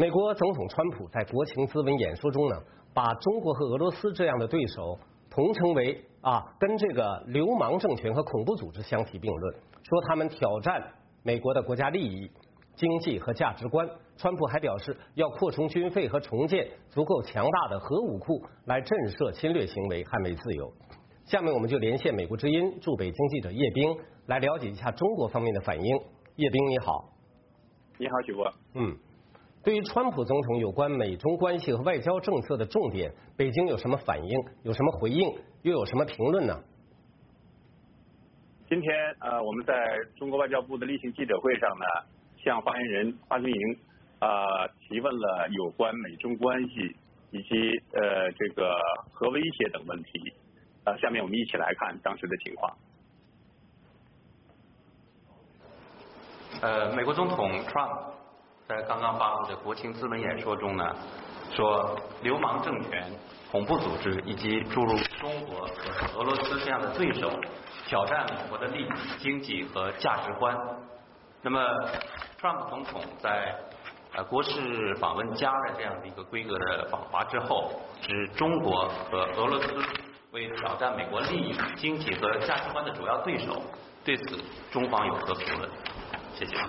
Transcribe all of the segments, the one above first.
美国总统川普在国情咨文演说中呢，把中国和俄罗斯这样的对手同称为跟这个流氓政权和恐怖组织相提并论，说他们挑战美国的国家利益、经济和价值观。川普还表示要扩充军费和重建足够强大的核武库，来震慑侵略行为，捍卫自由。下面我们就连线美国之音驻北京记者叶冰，来了解一下中国方面的反应。叶冰你好。 你好，许博。 对于川普总统有关美中关系和外交政策的重点，北京有什么反应？有什么回应？又有什么评论呢？ 今天我们在中国外交部的例行记者会上呢，向发言人华春莹提问了有关美中关系以及这个核威胁等问题。下面我们一起来看当时的情况。 美国总统 Trump 在刚刚发布的国情咨文演说中呢，说流氓政权、恐怖组织以及诸如中国和俄罗斯这样的对手挑战美国的利益、经济和价值观。那么 Trump 总统在国事访问加的这样的一个规格的访华之后，指中国和俄罗斯为挑战美国利益、经济和价值观的主要对手，对此中方有何评论？谢谢。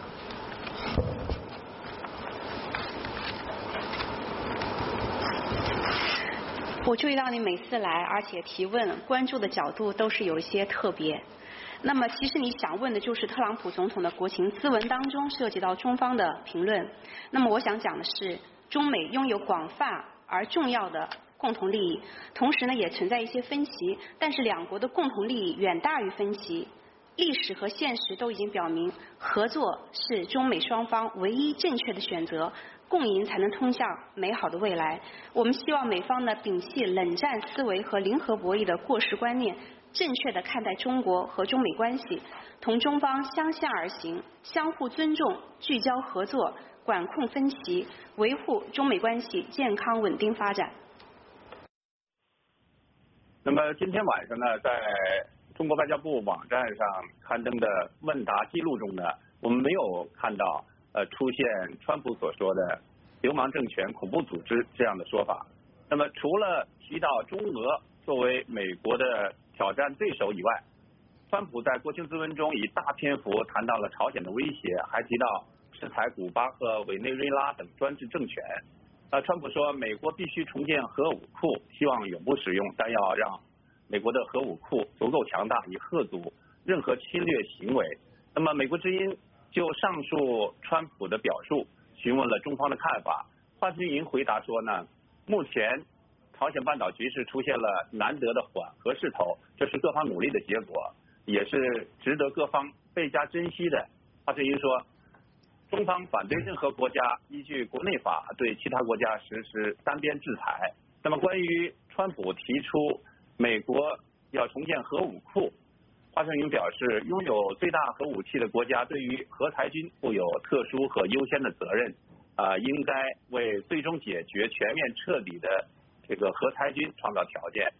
我注意到你每次来，而且提问关注的角度都是有一些特别。那么其实你想问的就是特朗普总统的国情咨文当中涉及到中方的评论。那么我想讲的是，中美拥有广泛而重要的共同利益，同时呢也存在一些分歧，但是两国的共同利益远大于分歧。历史和现实都已经表明，合作是中美双方唯一正确的选择，共赢才能通向美好的未来。我们希望美方呢摒弃冷战思维和零和博弈的过时观念，正确的看待中国和中美关系，同中方相向而行，相互尊重，聚焦合作，管控分歧，维护中美关系健康稳定发展。 那么今天晚上呢，在中国外交部网站上刊登的问答记录中呢，我们没有看到出现川普所说的流氓政权、恐怖组织这样的说法。那么除了提到中俄作为美国的挑战对手以外，川普在国情咨文中以大篇幅谈到了朝鲜的威胁，还提到制裁古巴和委内瑞拉等专制政权。川普说，美国必须重建核武库，希望永不使用，但要让美国的核武库足够强大，以吓阻任何侵略行为。那么美国之音就上述川普的表述询问了中方的看法。华春莹回答说呢，目前朝鲜半岛局势出现了难得的缓和势头，这是各方努力的结果，也是值得各方倍加珍惜的。华春莹说，中方反对任何国家依据国内法对其他国家实施单边制裁。那么关于川普提出美国要重建核武库，华春莹表示，拥有最大核武器的国家对于核裁军负有特殊和优先的责任，应该为最终解决全面彻底的这个核裁军创造条件。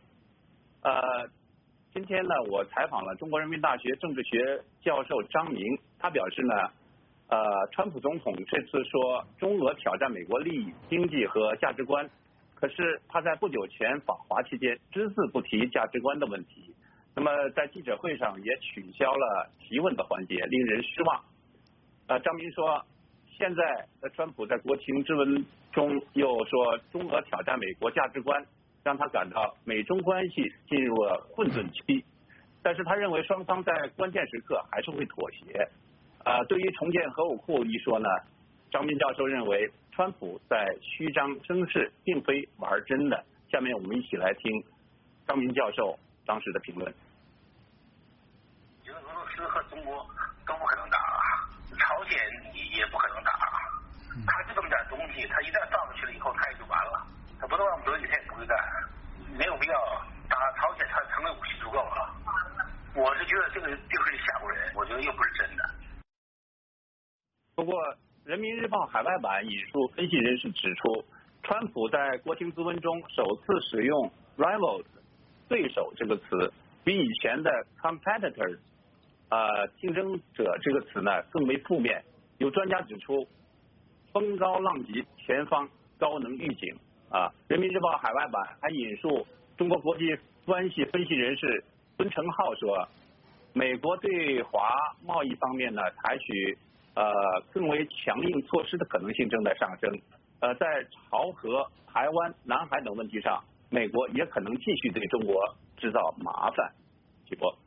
今天呢，我采访了中国人民大学政治学教授张明，他表示呢，川普总统这次说中俄挑战美国利益、经济和价值观，可是他在不久前访华期间只字不提价值观的问题。那么在记者会上也取消了提问的环节，令人失望。张明说，现在川普在国情咨文中又说中俄挑战美国价值观，让他感到美中关系进入了混沌期。但是他认为双方在关键时刻还是会妥协。对于重建核武库一说呢，张明教授认为川普在虚张声势，并非玩真的。下面我们一起来听张明教授当时的评论。 俄罗斯和中国都不可能打，朝鲜也不可能打，他就这么点东西，他一旦上去了以后，他也就完了。他不动让德语，他也不会干，没有必要打朝鲜，他成为武器足够了。我是觉得这个就是吓唬人，我觉得又不是真的。 不过，《人民日报》海外版引述分析人士指出，川普在国情咨文中首次使用 rivals 对手这个词，比以前的 competitors 竞争者这个词呢更为负面。有专家指出， 风高浪急，前方高能预警啊。人民日报海外版还引述中国国际关系分析人士孙成浩说，美国对华贸易方面呢采取更为强硬措施的可能性正在上升。在朝核、台湾、南海等问题上，美国也可能继续对中国制造麻烦。齐博。